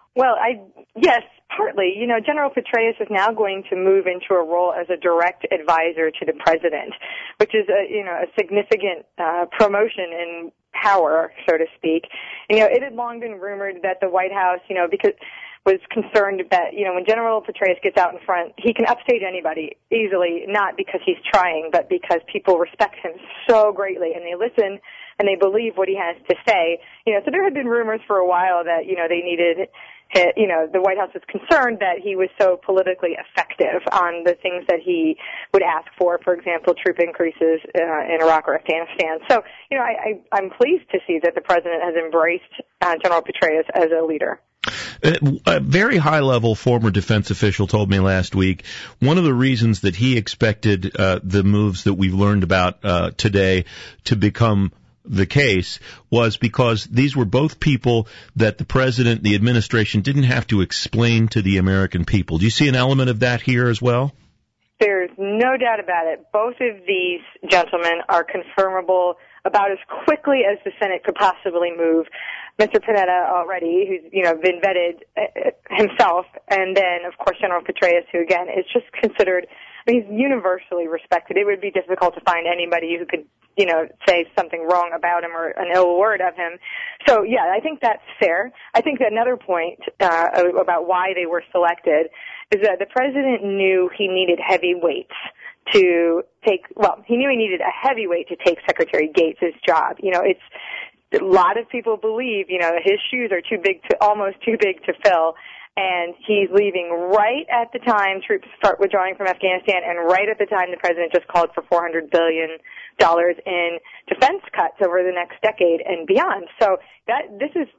Well, yes, partly. General Petraeus is now going to move into a role as a direct advisor to the president, which is a significant promotion in power, so to speak. It had long been rumored that the White House, because was concerned that, when General Petraeus gets out in front, he can upstage anybody easily, not because he's trying, but because people respect him so greatly and they listen and they believe what he has to say. So there had been rumors for a while that, they needed, the White House was concerned that he was so politically effective on the things that he would ask for example, troop increases in Iraq or Afghanistan. So, I'm pleased to see that the president has embraced General Petraeus as a leader. A very high-level former defense official told me last week one of the reasons that he expected the moves that we've learned about today to become the case was because these were both people that the president, the administration, didn't have to explain to the American people. Do you see an element of that here as well? There's no doubt about it. Both of these gentlemen are confirmable about as quickly as the Senate could possibly move. Mr. Panetta already, who's, been vetted himself, and then, of course, General Petraeus, who, again, is just considered, he's universally respected. It would be difficult to find anybody who could, say something wrong about him or an ill word of him. So, yeah, I think that's fair. I think that another point about why they were selected is that the president knew he needed heavyweights to take, he knew he needed a heavyweight to take Secretary Gates' job. A lot of people believe, his shoes are almost too big to fill, and he's leaving right at the time troops start withdrawing from Afghanistan and right at the time the president just called for $400 billion in defense cuts over the next decade and beyond. So this is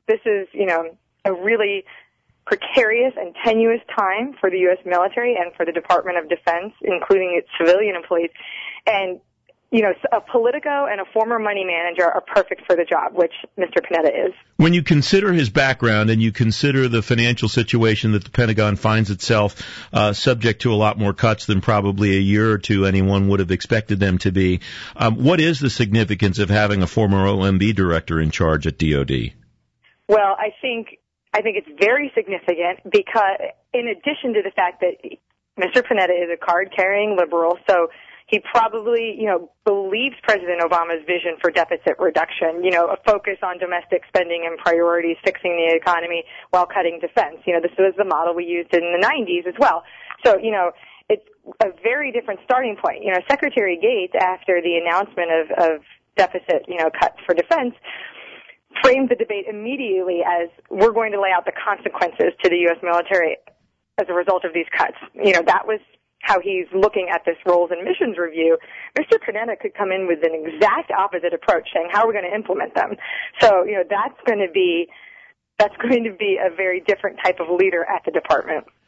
a really precarious and tenuous time for the U.S. military and for the Department of Defense, including its civilian employees. And a Politico and a former money manager are perfect for the job, which Mr. Panetta is. When you consider his background and you consider the financial situation that the Pentagon finds itself subject to a lot more cuts than probably a year or two anyone would have expected them to be, what is the significance of having a former OMB director in charge at DOD? Well, I think it's very significant because in addition to the fact that Mr. Panetta is a card-carrying liberal, so he probably, believes President Obama's vision for deficit reduction, a focus on domestic spending and priorities, fixing the economy while cutting defense. This was the model we used in the 90s as well. So, it's a very different starting point. Secretary Gates, after the announcement of deficit, cuts for defense, framed the debate immediately as we're going to lay out the consequences to the U.S. military as a result of these cuts. That was how he's looking at this roles and missions review. Mr. Panetta could come in with an exact opposite approach, saying how we're going to implement them. So, that's going to be a very different type of leader at the department.